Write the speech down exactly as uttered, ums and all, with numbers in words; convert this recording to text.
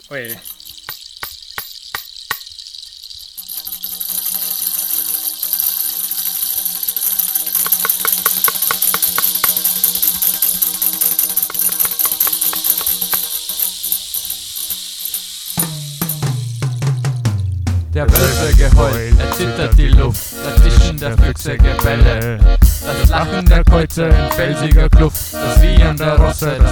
Ui. Der Wölfe Geheul, erzittert die Luft, das Zischen der Füchse Gebelle, das Lachen der Käuze in felsiger Kluft, das Wiehern der Rosse,